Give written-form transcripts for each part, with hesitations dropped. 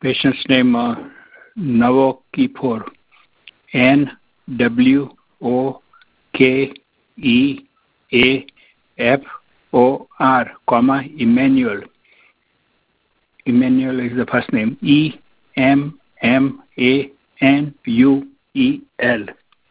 Patient's name Nwokefor, Nwokeafor, Emmanuel. Emmanuel is the first name. Emmanuel.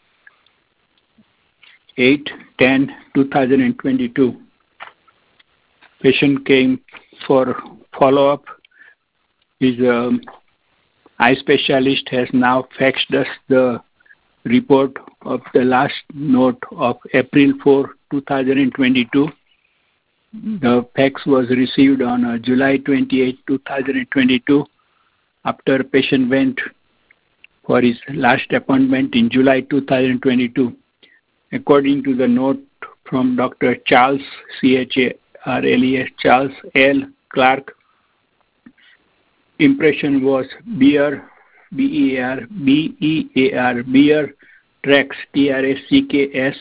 8/10/2022. Patient came for follow-up. His eye specialist has now faxed us the report of the last note of April 4, 2022. The fax was received on July 28, 2022, after patient went for his last appointment in July 2022. According to the note from Dr. Charles, Charles L. Clark, impression was Beer, Bear, Tracks, Tracks,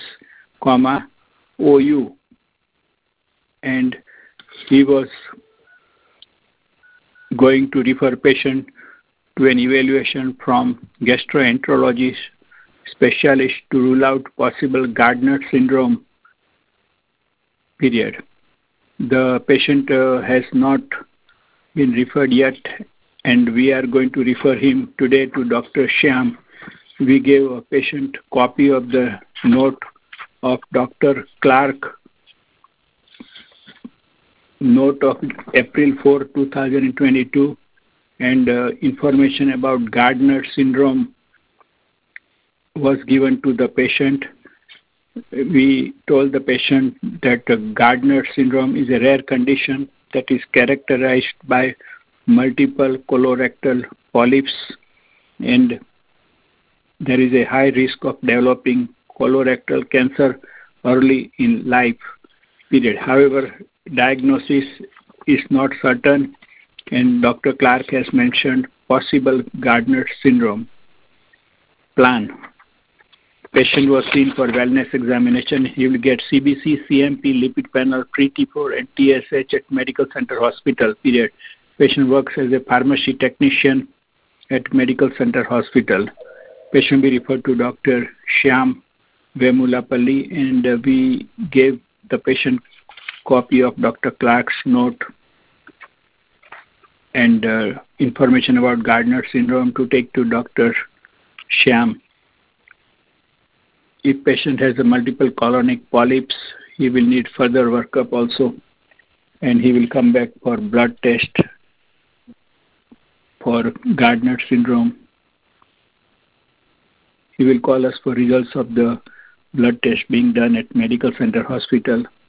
OU. And he was going to refer patient to an evaluation from gastroenterologist specialist to rule out possible Gardner syndrome. Period. The patient has not been referred yet, and we are going to refer him today to Dr. Shyam. We gave a patient copy of the note of Dr. Clark, note of April 4, 2022, and information about Gardner syndrome was given to the patient. We told the patient that Gardner syndrome is a rare condition that is characterized by multiple colorectal polyps, and there is a high risk of developing colorectal cancer early in life. Period. However, diagnosis is not certain, and Dr. Clark has mentioned possible Gardner syndrome. Plan. Patient was seen for wellness examination. He will get CBC, CMP, lipid panel, pre-T4, and TSH at Medical Center Hospital. Period. Patient works as a pharmacy technician at Medical Center Hospital. Patient be referred to Dr. Shyam Vemulapalli, and we gave the patient copy of Dr. Clark's note and information about Gardner syndrome to take to Dr. Shyam. If patient has a multiple colonic polyps, he will need further workup also, and he will come back for blood test for Gardner syndrome. He will call us for results of the blood test being done at Medical Center Hospital.